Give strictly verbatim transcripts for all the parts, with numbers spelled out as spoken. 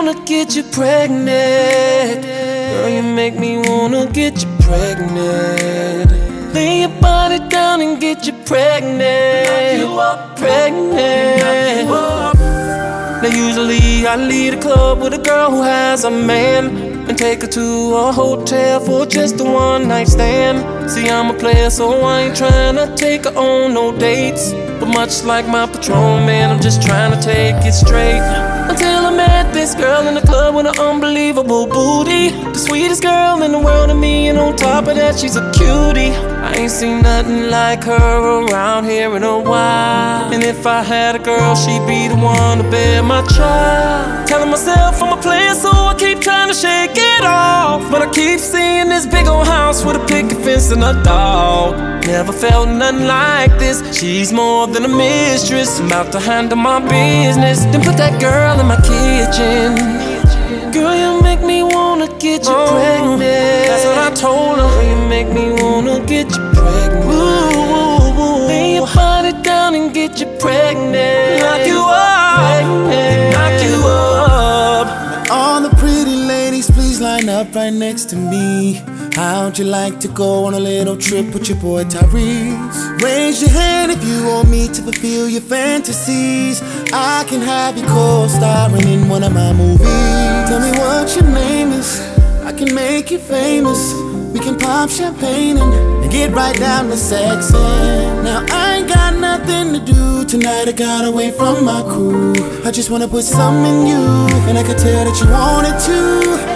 wanna get you pregnant. Girl, you make me wanna get you pregnant. Lay your body down and get you pregnant. Knock you up, pregnant. Knock you up. Now usually I leave the club with a girl who has a man and take her to a hotel for just a one night stand. See, I'm a player, so I ain't tryna take her on no dates. But much like my Patron, man, I'm just trying to take it straight. Until I met this girl in the club with an unbelievable booty, the sweetest girl in the world to me, and on top of that, she's a cutie. I ain't seen nothing like her around here in a while. And if I had a girl, she'd be the one to bear my child. Telling myself I'm a player, so I keep trying to shake it off. But I keep seeing this big old house with a picket fence and a dog. Never felt nothing like this. She's more than a mistress. I'm about to handle my business, then put that girl in my kitchen. Girl, you make me wanna get you oh, pregnant. That's what I told her. Girl, you make me wanna get you pregnant. Ooh, ooh, ooh. Lay your body down and get you pregnant. Knock you up, pregnant. Knock you up. All the pretty ladies, please line up right next to me. How'd you like to go on a little trip with your boy Tyrese? Raise your hand if you want me to fulfill your fantasies. I can have you co-starring in one of my movies. Tell me what your name is, I can make you famous. We can pop champagne and, and get right down to sexing. Now I ain't got nothing to do tonight, I got away from my crew. I just wanna put some in you, and I could tell that you wanted to.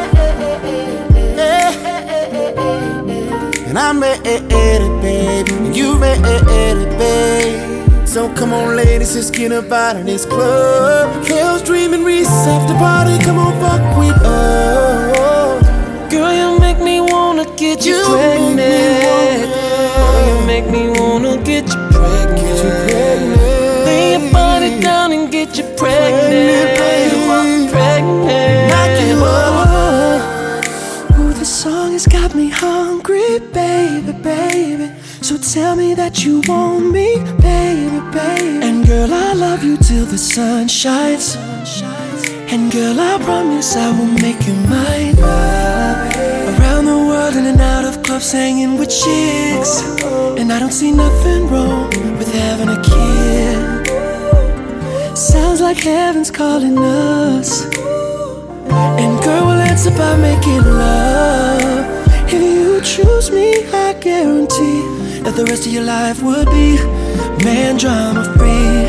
And I'm ready, babe, and you ready, babe. So come on, ladies, let's get up out of this club. Hell's dreaming, Reese after party, come on, fuck with us. Girl, you make me wanna get you, you pregnant. Girl, you make me wanna get you pregnant. Get you pregnant. Lay your body down and get you pregnant. Pregnant, pregnant. Knock you up. Ooh, this song has got me hungry, baby, baby. So tell me that you want me, baby, baby. And girl, I love you till the sun shines. And girl, I promise I will make you mine. Around the world, in and out of clubs, hanging with chicks. And I don't see nothing wrong with having a kid. Sounds like heaven's calling us. And girl, we'll answer by making love. If you choose me, I guarantee that the rest of your life would be man drama free.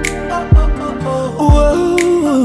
Whoa,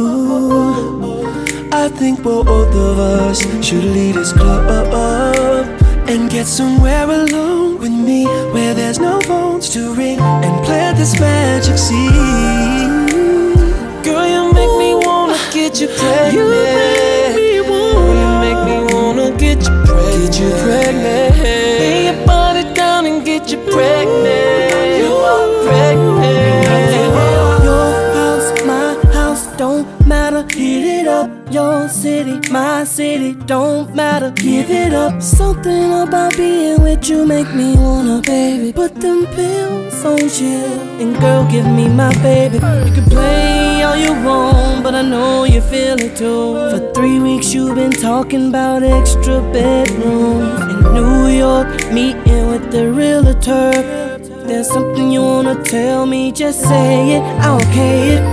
I think both of us should leave this club and get somewhere alone with me, where there's no phones to ring, and plant this magic seed. Girl, you make me wanna get you pregnant. You make me wanna, you make me wanna get you pregnant. Get you pregnant. Lay your body down and get you pregnant. You are pregnant. Your house, my house, don't matter. Hit it up. Your city, my city, don't matter. Give it up. Something about being with you make me wanna, baby. Put them pills on chill, and girl, give me my baby. You can play all you want, but I know you feel it too. For three weeks you've been talking about extra bedrooms in New York, meeting with the realtor. There's something you wanna tell me, just say it, I'll okay it.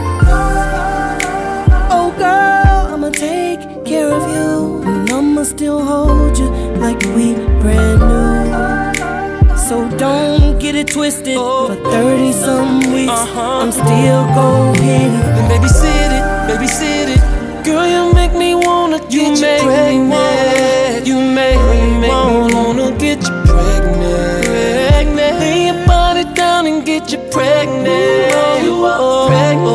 Oh girl, I'ma take care of you, and I'ma still hold you like we brand new. So don't get it twisted. Oh, for thirty some weeks, uh-huh. I'm still gon' hit it. Then babysit it, babysit it. Girl, you make me wanna get you, you pregnant. You make me wanna get you pregnant. Pregnant. Lay your body down and get you pregnant. Oh, you are pregnant.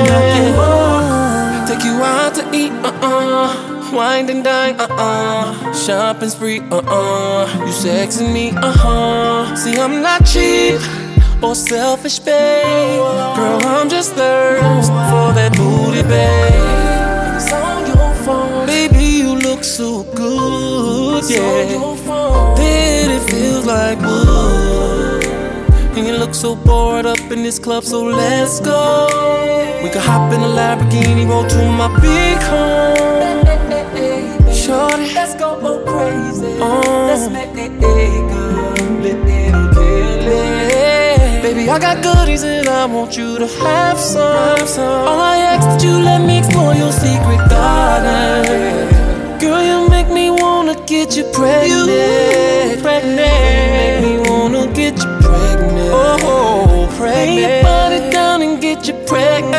Oh, take you out to eat, uh-uh. Wine and dine, uh-uh. Shopping spree, uh-uh. You sexing me, uh-huh. See, I'm not cheap or selfish, babe. Girl, I'm just thirsty for that booty, babe. It's on your phone. Baby, you look so good, yeah. Then it feels like wood. And you look so bored up in this club, so let's go. We could hop in a Lamborghini, roll to my big home. Shorty, let's go oh crazy. Oh. Let's make it a good little killing. Baby, I got goodies and I want you to have some. All I ask that you let me explore your secret garden. Girl, you make me wanna get you pregnant. You pregnant. Make me wanna get you pregnant. Oh, pregnant. Lay your body down and get you pregnant.